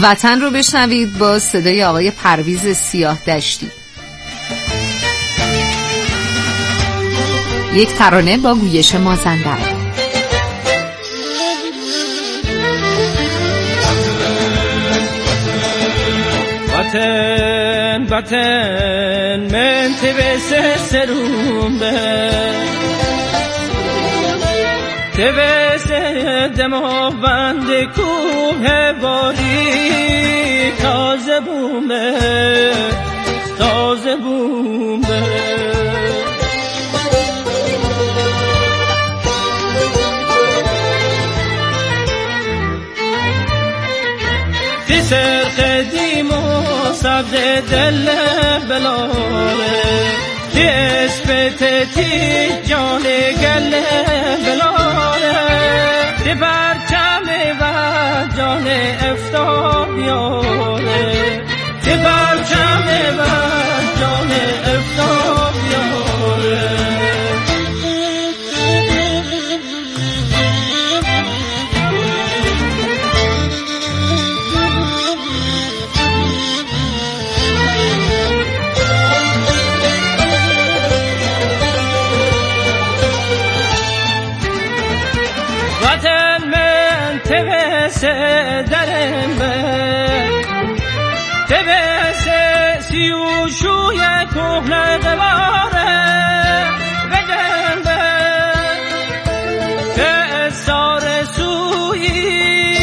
وطن رو بشنوید با صدای آقای پرویز سیاه دشتی. یک ترانه با گویش مازندران. وطن وطن من تبسه سروم به تبسه دماغ بند کوه باری تازه بومه تازه بومه سر قدیم و سبز دل بلاله که اسپتی جان گل بلاله که برچم و جان افتابیاره که برچم و جان افتابیاره درم به تبسه سیوشوی کهنه قباره بگم به که اصار سویی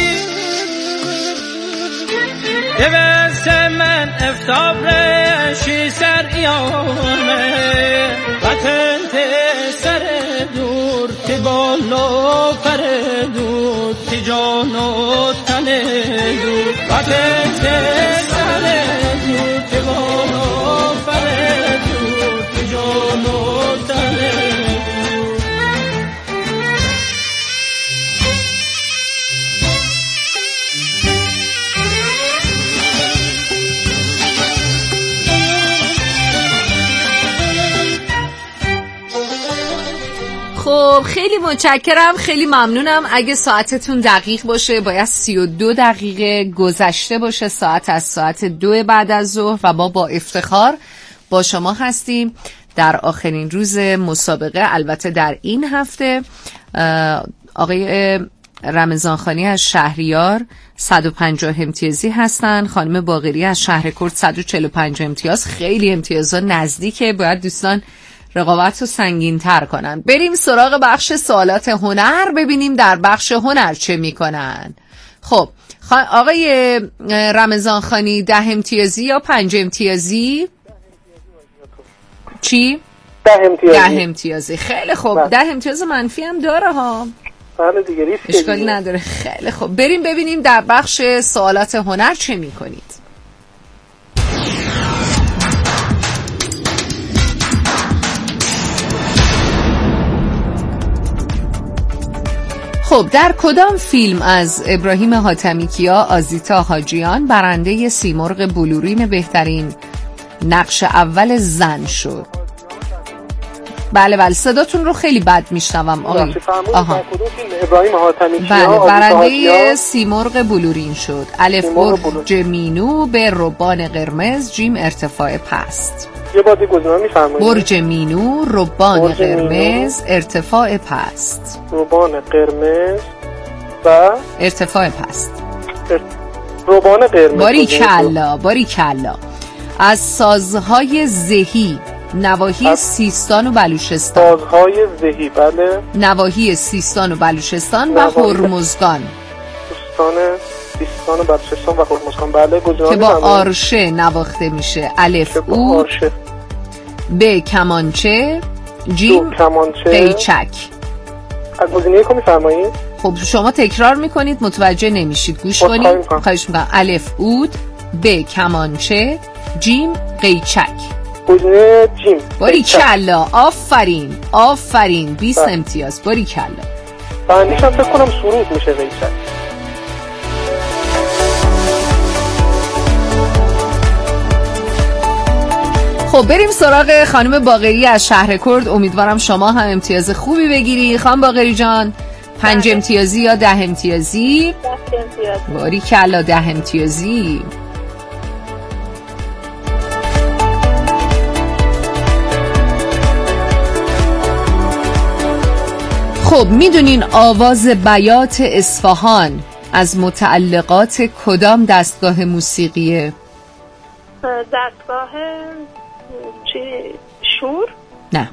تبسه من افتاب رشی سر ایامه وطن سر دور که بالا پر دور که جانو تن دور وطن سر دور که بالا پر دور که جانو تن دور. خب خیلی متشکرم، خیلی ممنونم. اگه ساعتتون دقیق باشه باید 32 دقیقه گذشته باشه ساعت از ساعت 2 بعد از ظهر و ما با افتخار با شما هستیم در آخرین روز مسابقه. البته در این هفته آقای رمضانخانی از شهریار 150 امتیازی هستن، خانم باقری از شهرکرد 145 امتیاز. خیلی امتیازها نزدیکه، باید دوستان رقابت رو سنگین تر کنن. بریم سراغ بخش سوالات هنر، ببینیم در بخش هنر چه میکنن. خب آقای رمضانخانی 10 امتیازی یا 5 امتیازی؟ چی؟ 10 امتیازی. 10 امتیازی. خیلی خوب. 10 امتیاز منفی هم داره ها. بله دیگه، ریسک اشکالی نداره. خیلی خوب، بریم ببینیم در بخش سوالات هنر چه میکنید. خب در کدام فیلم از ابراهیم حاتمیکیا آزیتا حاجیان برنده سیمرغ بلورین بهترین نقش اول زن شد؟ بله صداتون رو خیلی بد میشنوم آقای. آها. ابراهیم حاتمیکیا بله برنده سیمرغ بلورین شد. الف برج مینو، به ربان قرمز، جیم ارتفاع پست. یه بار دیگه گزینه‌ها میفرمایید. برج مینو، ربان قرمز، ارتفاع پست. ربان قرمز و ارتفاع پست. ربان قرمز. باری کلا. از سازهای زهی نواحی سیستان و بلوچستان. سازهای زهی، بله. نواحی سیستان و بلوچستان و هرمزگان. سیستان و بلوچستان و هرمزگان، بله. که با آرشه نواخته میشه. الف او، ب کمانچه، جیم قیچک. از گزینه یک رو میفرمایید؟ خب شما تکرار میکنید متوجه نمیشید، گوش کنید. خواهش میکنم. الف اود، ب کمانچه، جیم قیچک. گزینه جیم. باری کلا. آفرین 20 امتیاز. باری کلا. بندیش هم فکر کنم سرود میشه قیچک. خب بریم سراغ خانم باقری از شهرکرد. امیدوارم شما هم امتیاز خوبی بگیری. خانم باقری جان 5 امتیازی یا 10 امتیازی؟ امتیاز. باری کلا 10 امتیازی. خب میدونین آواز بیات اصفهان از متعلقات کدام دستگاه موسیقیه؟ دستگاه چی؟ شور؟ نه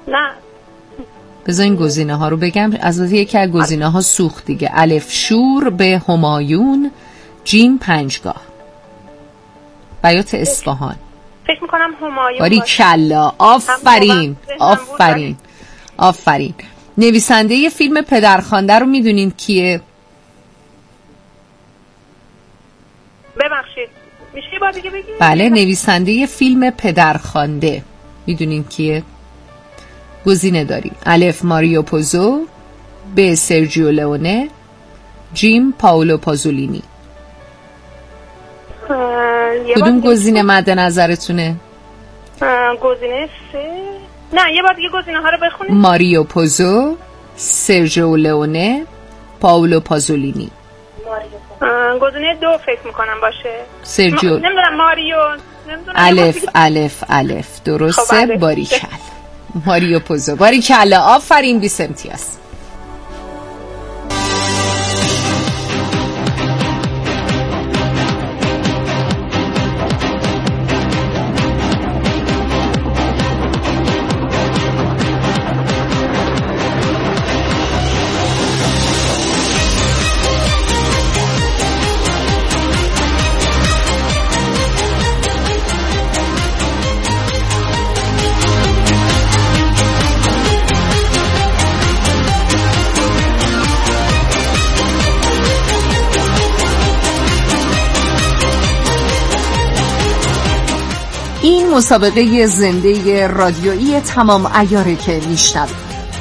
نه بذارین گزینه ها رو بگم. از یکی از گزینه ها سوخت دیگه. الف شور، به همایون، جیم پنجگاه. بیات اصفهان. فکر میکنم همایون باری کلا. آفرین. نویسنده فیلم پدرخوانده رو میدونین کیه؟ ببخشید میشه یه بار دیگه بگی؟ بله، نویسنده فیلم پدرخوانده میدونین کیه؟ گزینه داریم. الف ماریو پوزو، ب سرجیو لئونه، جیم پاولو پازولینی. کدوم گزینه مد نظرتونه؟ گزینه 3. نه یه بار دیگه گزینه ها رو بخونید. ماریو پوزو، سرجیو لئونه، پاولو پازولینی. گزینه 2 فکر میکنم باشه. سرجیو نمیدونم ماریو الف درسته. باریکل ماریو پوزو. باریکلا. آفرین. 20 امتیاز. این مسابقه زنده رادیویی تمام عیاره که میشنوید.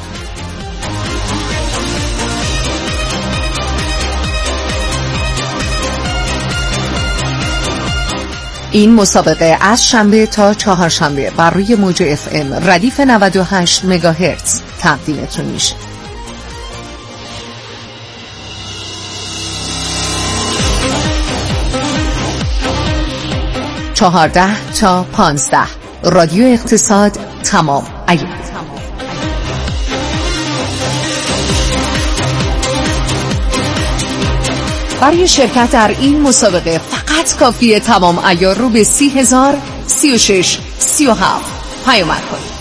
این مسابقه از شنبه تا چهارشنبه بر روی موج FM ردیف 98 مگاهرتز تقدیمتون میشه. چهارده تا 15 رادیو اقتصاد تمام عیار. برای شرکت در این مسابقه فقط کافیه تمام عیار رو به 30,000 36 37 پیامد کنید.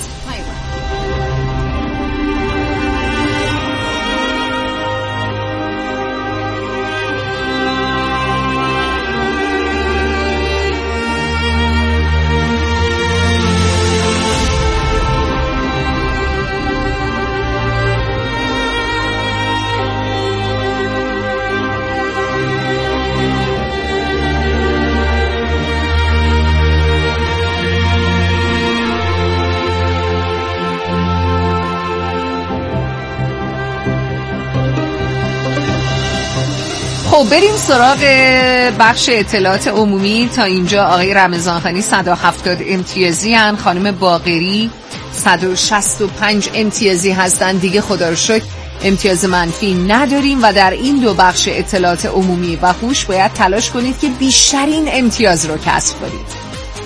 خب بریم سراغ بخش اطلاعات عمومی. تا اینجا آقای رمضانخانی 170 امتیازی هن، خانم باقری 165 امتیازی هستن. دیگه خدا رو شکر امتیاز منفی نداریم و در این دو بخش اطلاعات عمومی و هوش باید تلاش کنید که بیشترین امتیاز رو کسب کنید.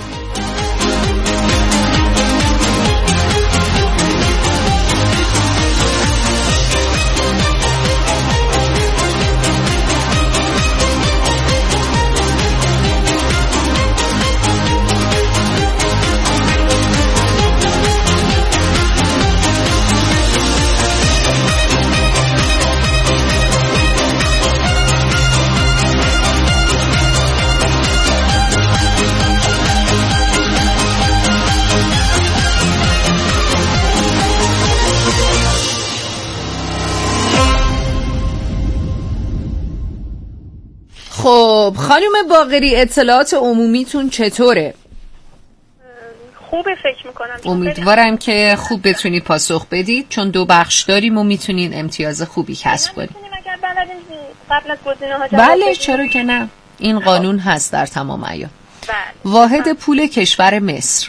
خب خانم باقری اطلاعات عمومیتون چطوره؟ خوبه فکر میکنم. امیدوارم که خوب بتونی پاسخ بدید چون دو بخش داریم و میتونین امتیاز خوبی کسب کنید. اگر بلدین قبل از گزینه‌ها جواب بله چرا که نه، این قانون هست در تمام عیار. بله. واحد پول کشور مصر.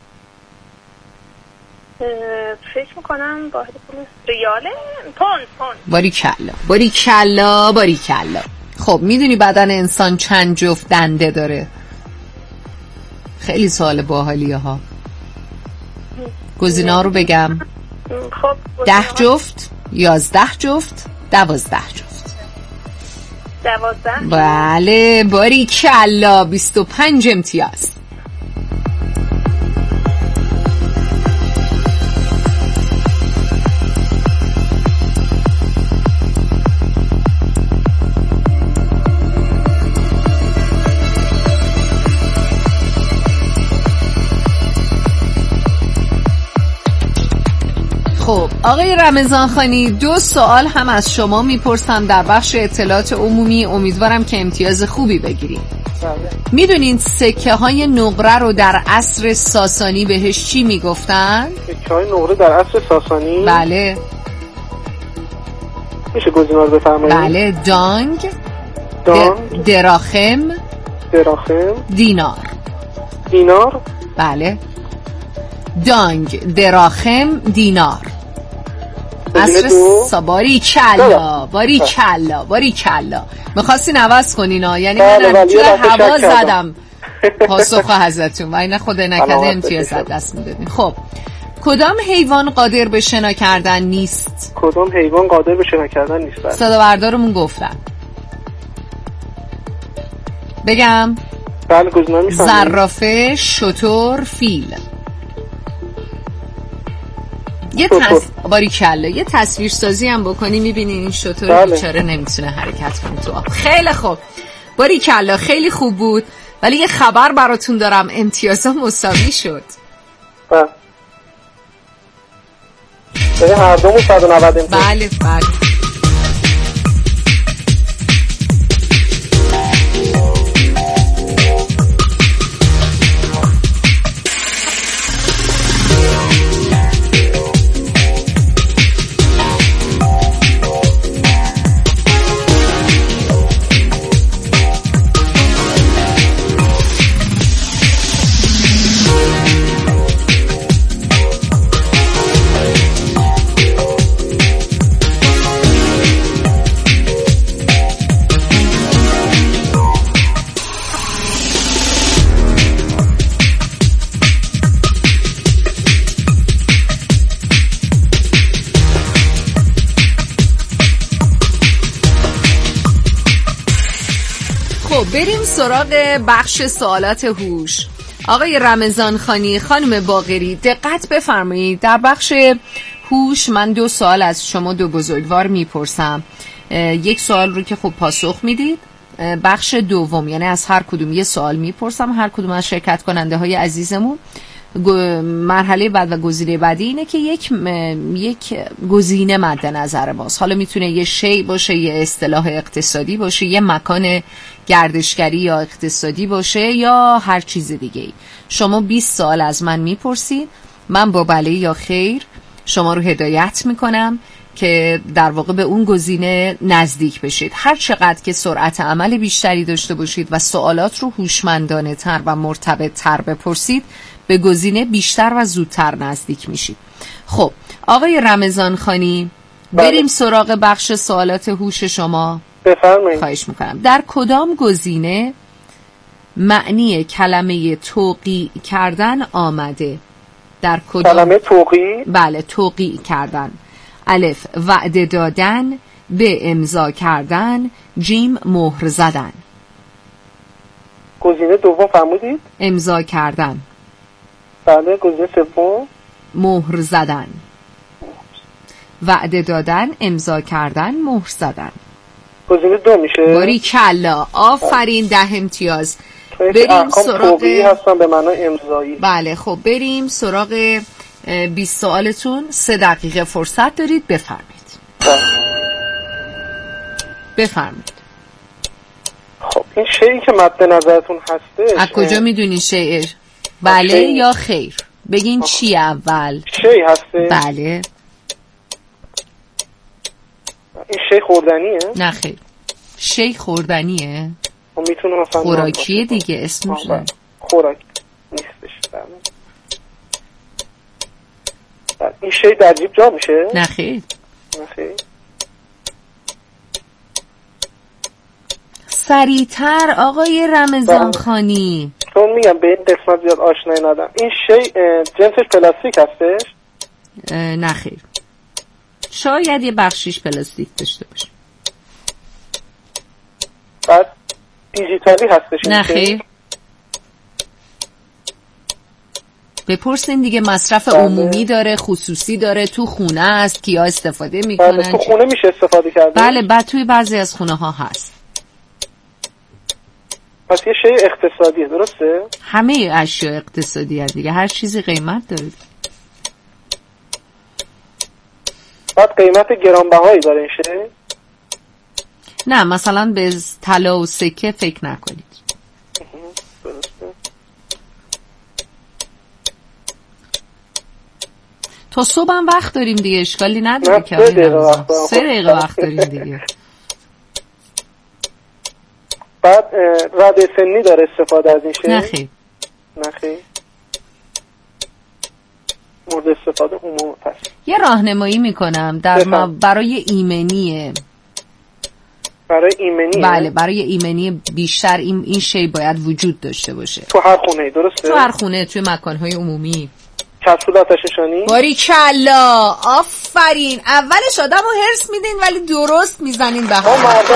فکر میکنم واحد پول ریاله. پوند. باریکلا. خب میدونی بدن انسان چند جفت دنده داره؟ خیلی سوال باحالیه ها. گزینه‌ها رو بگم. خب 10 جفت، 11 جفت، 12 جفت. 12. بله باریکلا، 25 امتیاز. خب آقای رمضان خانی، 2 سوال هم از شما میپرسم در بخش اطلاعات عمومی. امیدوارم که امتیاز خوبی بگیرید. میدونید سکه های نقره رو در عصر ساسانی بهش چی میگفتن؟ سکه های نقره در عصر ساسانی؟ بله. میشه گزینه‌ها رو بفرمایید؟ بله، دانگ، دراخم، دینار. دینار؟ بله، دانگ، دراخم، دینار. عصر باریکلا، باریکلا، باریکلا. میخواستین عوض کنین ها، یعنی من همینجور هوا زدم پاسخ ازتون و این خدا نکرده امتیاز دست میدادین. خب کدام حیوان قادر به شنا کردن نیست؟ کدام حیوان قادر به شنا کردن نیست؟ صدا بردارمون گفتن. بگم؟ بله گزینه‌ها میفهمید؟ زرافه، شتر، فیل. باریکلا یه تصویر سازی هم بکنی میبینین این شتر بیچاره نمیتونه حرکت کنه تو آب. خیلی خوب باریکلا، خیلی خوب بود. ولی یه خبر براتون دارم، امتیازها مساوی شد. هر دومون 190 امتیاز. بله بله. بریم سراغ بخش سوالات هوش. آقای رمضان خانی، خانم باقری، دقت بفرمایید. در بخش هوش من 2 سوال از شما 2 بزرگوار میپرسم. 1 سوال رو که خب پاسخ میدید. بخش دوم یعنی از هر کدوم 1 سوال میپرسم. هر کدوم از شرکت کننده های عزیزمون مرحله بعد و گزینه بعدی اینه که یک گزینه مد نظر ماست. حالا میتونه یه شی باشه، یه اصطلاح اقتصادی باشه، یه مکان گردشگری یا اقتصادی باشه یا هر چیز دیگه ای. شما 20 سوال از من میپرسید، من با بله یا خیر شما رو هدایت میکنم که در واقع به اون گزینه نزدیک بشید. هر چقدر که سرعت عمل بیشتری داشته باشید و سوالات رو هوشمندانه تر و مرتبط تر بپرسید، به گزینه بیشتر و زودتر نزدیک میشید. خب آقای رمضان خانی، بریم سراغ بخش سوالات هوش شما. بفرمایید. خواهش میکنم. در کدام گزینه معنی کلمه توقیع کردن آمده؟ در کدام کلمه توقیع؟ بله، توقیع کردن. الف وعده دادن، ب امضا کردن، جیم مهر زدن. گزینه دوم فرمودید؟ امضا کردن. بله. گزینه سوم؟ مهر زدن. وعده دادن، امضا کردن، مهر زدن. گزینه 2 میشه. باریکلا، آفرین، 10 امتیاز. بریم سراغ هستن به معنای امضایی. بله خب بریم سراغ 20 سوالتون. 3 دقیقه فرصت دارید، بفرمایید. بفرمایید. خب این شیئی که مد نظرتون هستش، از کجا میدونی شیء؟ بله یا خیر؟ بگین چی اول؟ شی هستش. بله. این شی خوردنیه؟ نه خیر. شی خوردنیه؟ میتونه مثلا خوراکیه دیگه، اسمش نه. خوراک نیستش. بله. این شی در جیب جا میشه؟ نه خیر. سریعتر آقای رمضان خانی. چون میگم به این قسمت زیاد آشنایی ندارم. این شی جنسش پلاستیک هستش؟ نه خیر. شاید یه بخشیش پلاستیک داشته باشه. بعد دیجیتالی هستش؟ نه خیر. بپرسین دیگه. مصرف عمومی داره، خصوصی داره، تو خونه است، کیا استفاده میکنن؟ بله تو خونه میشه استفاده کرده؟ بله بعد توی بعضی از خونه ها هست. پس یه شی اقتصادیه درسته؟ همه اشیاء اقتصادی هست دیگه، هر چیزی قیمت داره. بعد قیمت گرانبهایی داره این شی؟ نه مثلا به طلا و سکه فکر نکنید. درسته. تا صبح هم وقت داریم دیگه، اشکالی نداره که 3 دقیقه وقت داریم دیگه. بعد رده سنی داره استفاده از این شی؟ نه خیر. نه خیر. مورد استفاده عمومی پس. یه راهنمایی میکنم برای ایمنیه. برای ایمنی؟ بله برای ایمنی بیشتر این شی باید وجود داشته باشه تو هر خونه درسته؟ تو هر خونه، توی مکانهای عمومی. کپسول آتش نشانی؟ باریکلا آفرین. اولش آدم رو هرس میدین ولی درست میزنین به هم.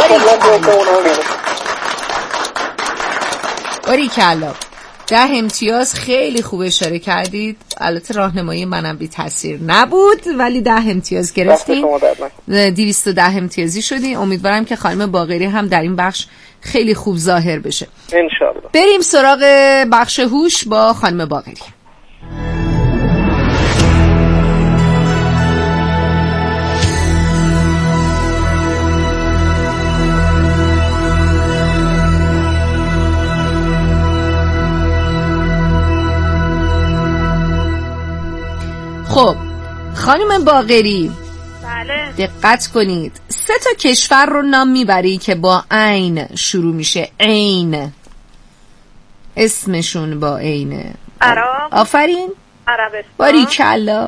باریکلا 10 امتیاز. خیلی خوب اشاره کردید. البته راهنمایی منم بی تاثیر نبود ولی 10 امتیاز گرفتیم. 210 امتیازی شدی. امیدوارم که خانم باقری هم در این بخش خیلی خوب ظاهر بشه انشالله. بریم سراغ بخش هوش با خانم باقری. خب خانم باقری بله دقت کنید. 3 تا کشور رو نام میبری که با عین شروع میشه. عین اسمشون با عینه. عراق. آفرین. عربستان. باریکلا.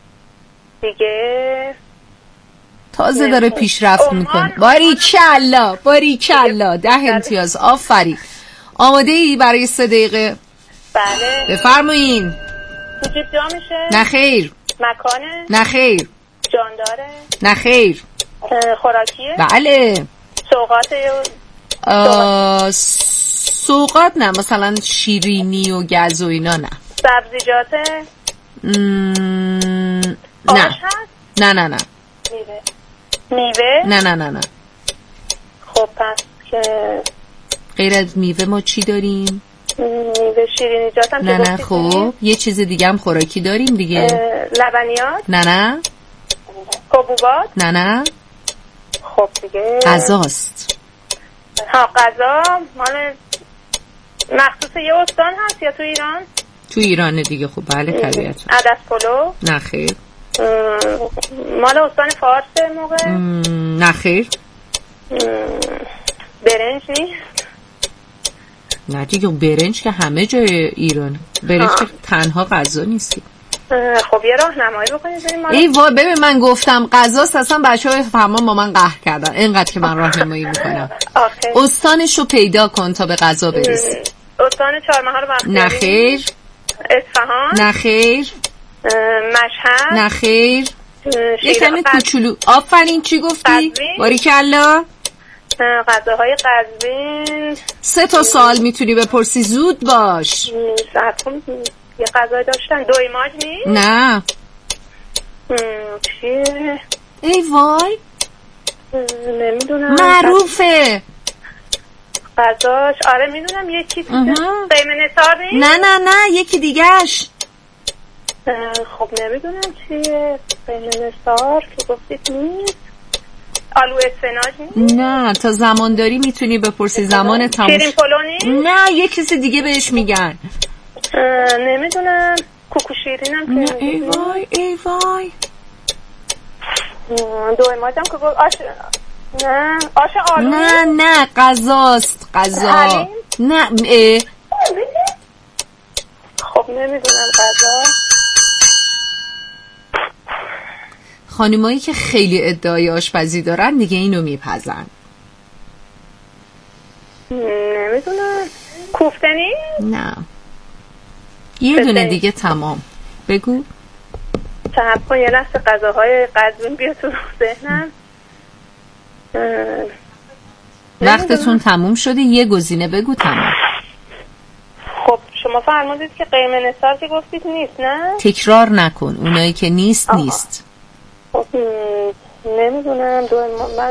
دیگه تازه داره پیشرفت میکنه. باریکلا باریکلا 10 امتیاز. آفرین. آماده ای برای 3 دقیقه؟ بله. بفرمایین. تو جیب جا میشه؟ نه خیر. مکانه؟ نه خیر. جانداره؟ نه خیر. خوراکیه؟ بله. سوغات نه مثلا شیرینی و گز و اینا نه. سبزیجاته؟ نه. نه نه نه. میوه؟ نه نه نه نه. خب پس که غیر از میوه ما چی داریم؟ میوه شیرینیجات هم نه نه. خب یه چیز دیگه هم خوراکی داریم دیگه. لبنیات؟ نه نه. حبوبات؟ نه نه. خب دیگه غذاست. ها غذا مال مخصوص یه استان هست یا تو ایران؟ تو ایرانه دیگه. خب بله طبیعتا. عدس پلو؟ نه خیر. مال استان فارس موقع؟ نه خیر. برنج نیست؟ نه دیگه برنج که همه جای ایران. برنج که تنها غذا نیست. خب یه راهنمایی بکنید بریم. ای وای ببین من گفتم غذاست اصلا بچه‌ها فهمون با من قهر کردن اینقدر که من راهنمایی میکنم. استانشو پیدا کن تا به غذا برسی. استان چهارمحال بختیاری؟ نه خیر. اصفهان؟ نه خیر. مشهد؟ نه خیر. یه کمی کوچولو. آفرین. چی گفتی؟ باریکلا. غذاهای قزوین. 3 تا سوال میتونی بپرسی. زود باش. یه غذای داشتن. دویماج نیست؟ نه. چیه؟ ای وای نمیدونم. معروفه غذاش. آره میدونم یه چیز قیمه نثار نیست؟ نه نه نه یکی دیگهش. خب نمیدونم چیه. قیمه نثار که گفتید نیست. آلو اسفناج نیست؟ نه تا زمان داری میتونی بپرسی. زمان تموم. شیرین پلو نیست؟ نه یه چیز دیگه بهش میگن. نمیدونم. کوکو شیرینم نه. ای وای ای وای. دویماجم که گفت نه آش آلو. نه نه غذاست. غذا. نه خب نمیدونم. غذا. خانمایی که خیلی ادعای آشپزی دارن دیگه اینو میپزن. نه یه دونه دیگه تمام. بگو. صحب یه لحظه غذاهای قزوین بیا تو ذهنم. وقتتون تموم شده، یه گزینه بگو تمام. خب شما فرمودید که قیمه نثار که گفتید نیست، نه؟ تکرار نکن، اونایی که نیست نیست. خب نمیدونم من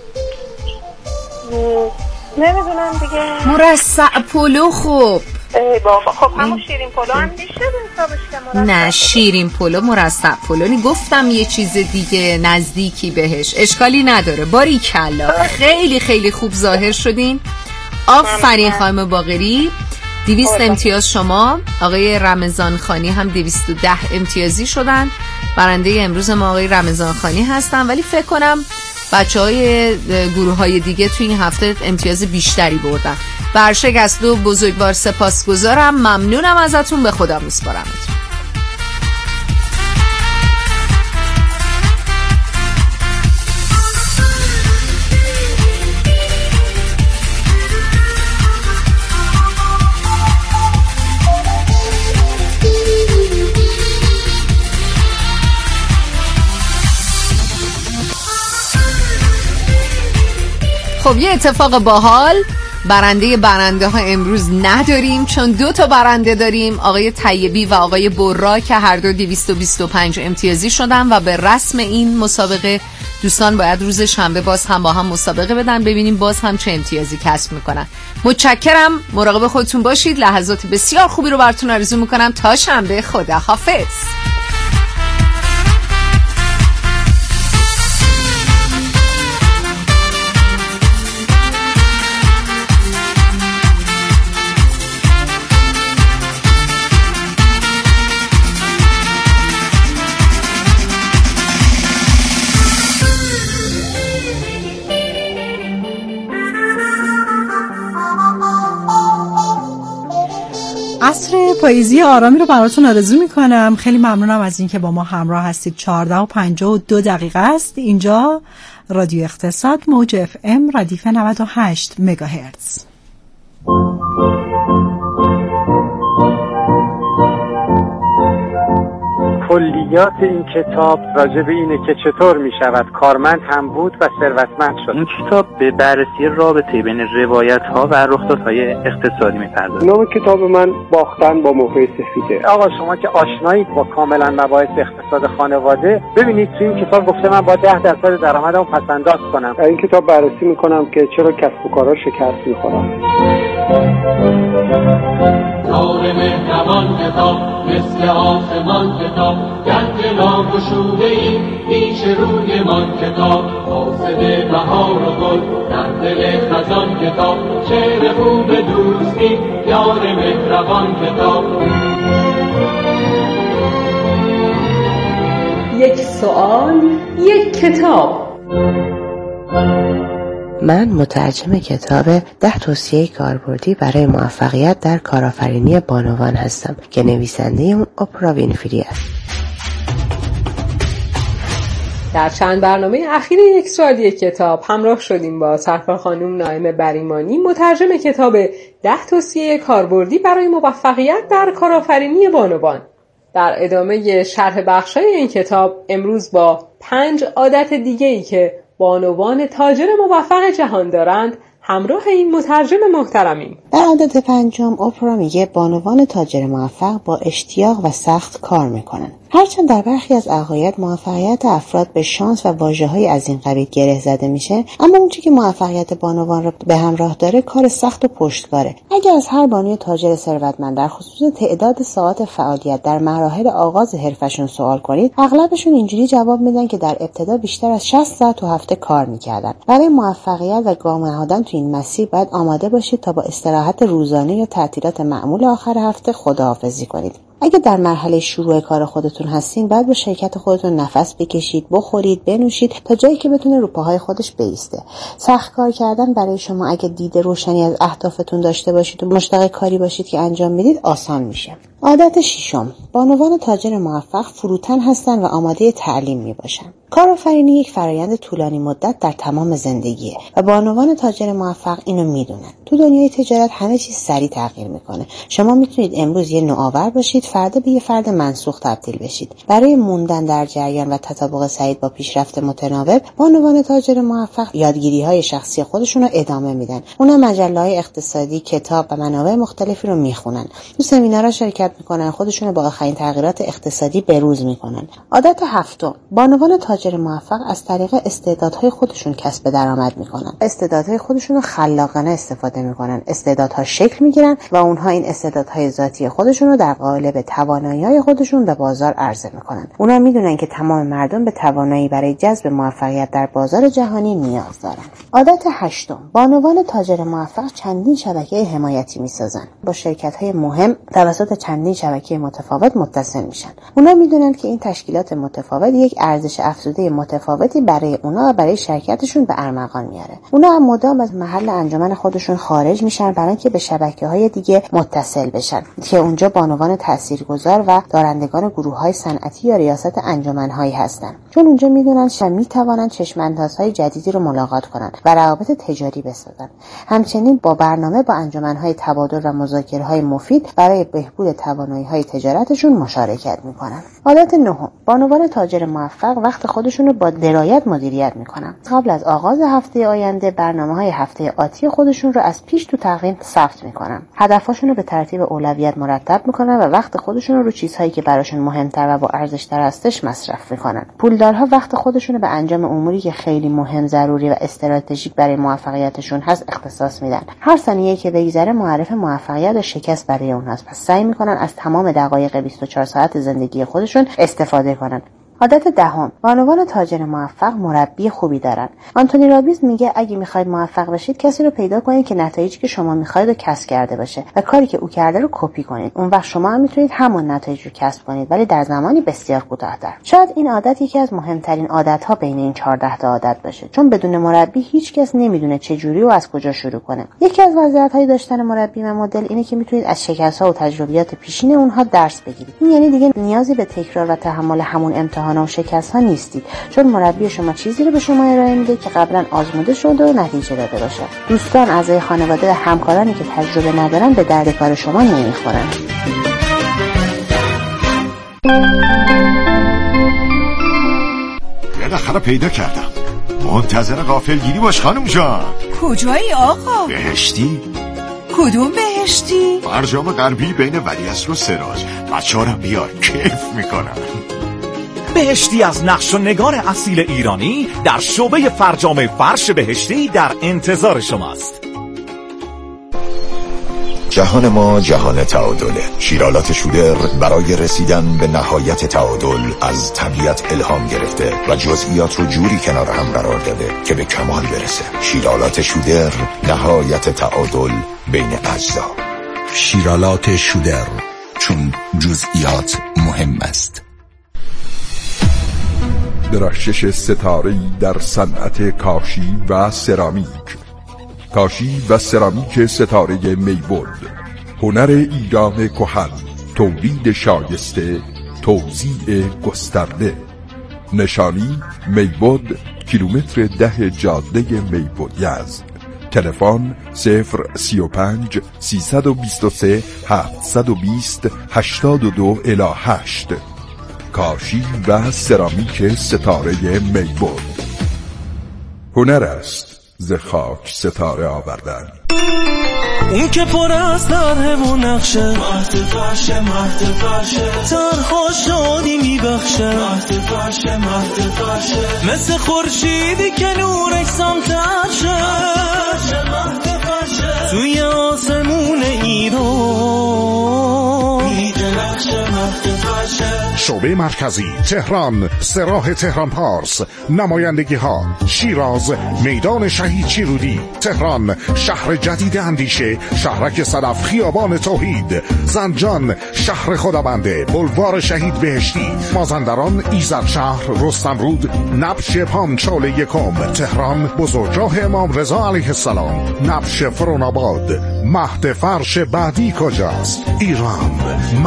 نمیدونم دیگه. مرصع پلو. خب ای بابا، خب همون شیرین پلو هم میشه به حسابش که مرصع؟ نه شیرین پلو مرصع پلو گفتم یه چیز دیگه نزدیکی بهش، اشکالی نداره. باریکلا، خیلی خیلی خوب ظاهر شدین. آفرین خانم باقری. 200 امتیاز شما. آقای رمضان خانی هم 210 امتیازی شدن. برنده امروز ما آقای رمضان خانی هستن، ولی فکر کنم بچه‌های گروه‌های دیگه توی این هفته امتیاز بیشتری بردن. برشکستو بزرگوار سپاسگزارم، ممنونم ازتون، به خدا میسپارمتون. خب یه اتفاق باحال، برنده ها امروز نداریم، چون 2 تا برنده داریم، آقای طیبی و آقای برا که هر دو 225 امتیازی شدن و به رسم این مسابقه دوستان باید روز شنبه باز هم با هم مسابقه بدن، ببینیم باز هم چه امتیازی کسب میکنن. متشکرم، مراقب خودتون باشید. لحظات بسیار خوبی رو براتون آرزو میکنم. تا شنبه، خداحافظ. عصر پاییزی آرامی رو براتون آرزو میکنم. خیلی ممنونم از اینکه با ما همراه هستید. 14:52 است. اینجا رادیو اقتصاد، موج FM ردیف 98 مگاهرتز. کلیات این کتاب راجع به اینه که چطور می شود کارمند هم بود و ثروتمند شد. این کتاب به بررسی رابطه بین روایت ها و رخدادهای اقتصادی می پردازه. نام کتاب من باختن با موقع سفیده. آقا شما که آشنایید با کاملا مباحث اقتصاد خانواده، ببینید تو این کتاب گفته من با 10% درآمدمو پس‌انداز کنم. این کتاب بررسی میکنم که چرا کسب و کارها شکست میخورن. دور مهربان کتاب مثل آسمان کتاب، گنج ناگشوده‌ای پیش روی من کتاب، حاصل بهار و گل در دل خزان کتاب، شعر خوب دوستی یار مهربان کتاب. یک سوال، یک کتاب. من مترجم کتاب 10 توصیه کاربردی برای موفقیت در کارآفرینی بانوان هستم که نویسنده اون اپرا وینفری است. در چند برنامه اخیر یک سوال یک کتاب همراه شدیم با سرکار خانم ناعمه بریمانی، مترجم کتاب 10 توصیه کاربردی برای موفقیت در کارآفرینی بانوان. در ادامه شرح بخشای این کتاب امروز با 5 عادت دیگه‌ای که بانوان تاجر موفق جهان دارند همراه این مترجم محترمیم. در عادت 5 اپرا میگه بانوان تاجر موفق با اشتیاق و سخت کار میکنن. هرچند در برخی از عقاید موفقیت افراد به شانس و واژه‌های از این قبیل گره زده میشه، اما اونچه که موفقیت بانوان رو به همراه داره کار سخت و پشتکاره. اگر از هر بانوی تاجر ثروتمند در خصوص تعداد ساعات فعالیت در مراحل آغاز حرفشون سوال کنید، اغلبشون اینجوری جواب میدن که در ابتدا بیشتر از 60 ساعت تو هفته کار میکردن. برای موفقیت و گام نهادن تو این مسیر باید آماده باشید تا با استراحت روزانه یا تعطیلات معمول آخر هفته خداحافظی کنید. اگه در مرحله شروع کار خودتون هستین، باید با شرکت خودتون نفس بکشید، بخورید، بنوشید تا جایی که بتونه رو پاهای خودش بایسته. سخت کار کردن برای شما اگه دید روشنی از اهدافتون داشته باشید و مشتاق کاری باشید که انجام میدید آسان میشه. عادت 6: بانوان تاجر موفق فروتن هستن و آماده تعلیم میباشن. کارآفرینی یک فرایند طولانی مدت در تمام زندگیه و بانوان تاجر موفق اینو میدونن. تو دنیای تجارت همه چیز سریع تغییر میکنه. شما میتونید امروز یه نوآور باشید، فردا به یه فرد منسوخ تبدیل بشید. برای موندن در جریان و تطابق سعید با پیشرفت متناوب، بانوان تاجر موفق یادگیری‌های شخصی خودشون رو ادامه میدن. اونا مجله‌های اقتصادی، کتاب و منابع مختلفی رو میخونن. تو سمینارها شرکت میکنن، خودشون رو با آخرین تغییرات اقتصادی بروز میکنن. عادت هفتم، بانوان تاجر موفق از طریق استعدادهای خودشون کسب درآمد میکنن. استعدادهای خودشون رو خلاقانه استفاده میکنن. استعدادها شکل میگیرن و اونها این استعدادهای ذاتی خودشون رو در قالب توانایی‌های خودشون به بازار عرضه میکنن. اونا میدونن که تمام مردم به توانایی برای جذب موفقیت در بازار جهانی نیاز دارن. عادت هشتم، بانوان تاجر موفق چندین شبکه حمایتی میسازن. با شرکت‌های مهم توسط چندین شبکه متفاوت متصل میشن. اونا میدونن که این تشکیلات متفاوت یک ارزش افزوده متفاوتی برای اونا و برای شرکتشون به ارمغان میاره. اونا هم مدام از محل انجمن خودشون خارج میشن برای اینکه به شبکه‌های دیگه متصل بشن که اونجا بانوان تاثیرگذار و دارندگان گروه‌های صنعتی یا ریاست انجمن‌هایی هستن. چون اونجا میدونن میتوانن چشم‌اندازهای جدیدی رو ملاقات کنن و روابط تجاری بسازن. همچنین با برنامه با انجمن‌های تبادل و مذاکره‌های مفید برای بهبود توانایی‌های تجارتشون مشارکت میکنن. عادت نهم، بانوان تاجر موفق وقت خودشون رو با درایت مدیریت میکنن. قبل از آغاز هفته آینده برنامه‌های هفته آتی خودشون رو از پیش تو تقویم ثبت میکنن. هدفاشون رو به ترتیب اولویت مرتب میکنن و وقت خودشون رو چیزهایی که براشون مهمتر و با ارزش‌تر هستش مصرف میکنن. پولدارها وقت خودشون رو به انجام اموری که خیلی مهم، ضروری و استراتژیک برای موفقیتشون هست اختصاص میدن. هر ثانیه‌ای که بگذره معرف موفقیت و شکست برای اونهاست. پس سعی میکنن از تمام دقایق 24 ساعت زندگی خودشون استفاده کنن. عادت دهم، بانوان تاجر موفق مربی خوبی دارن. آنتونی رابینز میگه اگه میخواید موفق بشید کسی رو پیدا کنید که نتایجی که شما میخواید رو کسب کرده باشه و کاری که او کرده رو کپی کنید. اون وقت شما هم میتونید همون نتایج رو کسب کنید ولی در زمانی بسیار کوتاه‌تر. شاید این عادت یکی از مهمترین عادت‌ها بین این 14 تا عادت باشه، چون بدون مربی هیچ کس نمیدونه چه جوری و از کجا شروع کنه. یکی از وضعیت‌های داشتن مربی و مدل اینه که میتونید از شکست‌ها و تجربیات پیشین اونها درس بگیرید. این یعنی دیگه نیازی به تکرار و تحمل همون امتحان و شکست ها نیستید، چون مربی شما چیزی رو به شما ارائه میده که قبلا آزموده شده و نتیجه داده باشه. دوستان، اعضای خانواده و همکارانی که تجربه ندارن به درد کار شما نمیخورن. بالاخره پیدا کردم. منتظر غافلگیری باش خانم جان. کجایی آقا؟ بهشتی؟ کدوم بهشتی؟ فرجام غربی بین ولیعصر و سراج. بچه‌ها رو بیار، کیف میکنن. بهشتی از نقش و نگار اصیل ایرانی در شعبه فرجام فرش بهشتی در انتظار شماست. جهان ما جهان تعادله. شیرالات شودر برای رسیدن به نهایت تعادل از طبیعت الهام گرفته و جزئیات رو جوری کنار هم قرار داده که به کمال برسه. شیرالات شودر، نهایت تعادل بین اجزا. شیرالات شودر، چون جزئیات مهم است. درخشش ستاره‌ای در صنعت کاشی و سرامیک. کاشی و سرامیک ستاره میبود، هنر ایران کهن، تولید شایسته، توزیع گسترده. نشانی میبود، کیلومتر 10 جاده میبود یزد. تلفن 035 323 720 82-8. کاشی و سرامیک ستاره میبود. هنر است ز خاک ستاره آوردن. اون که پر از طرح و نقشه، مهد فرشه مهد فرشه، طرح شادی میبخشه، مهد فرشه مهد فرشه، مثل خورشیدی که نورش سمتر شه، مهد فرشه، توی آسمون ایران میدرخشه مهد فرشه. شعبه مرکزی تهران، سراح تهران پارس. نمایندگی ها: شیراز، میدان شهید چیرودی، تهران، شهر جدید اندیشه، شهرک صدف، خیابان توحید، زنجان، شهر خدابنده، بلوار شهید بهشتی، مازندران، ایزدشهر، رستمرود، نبش پانچال یکم، تهران، بزرگراه امام رضا علیه السلام، نبش فروناباد. مهد فرش بعدی کجاست؟ ایران.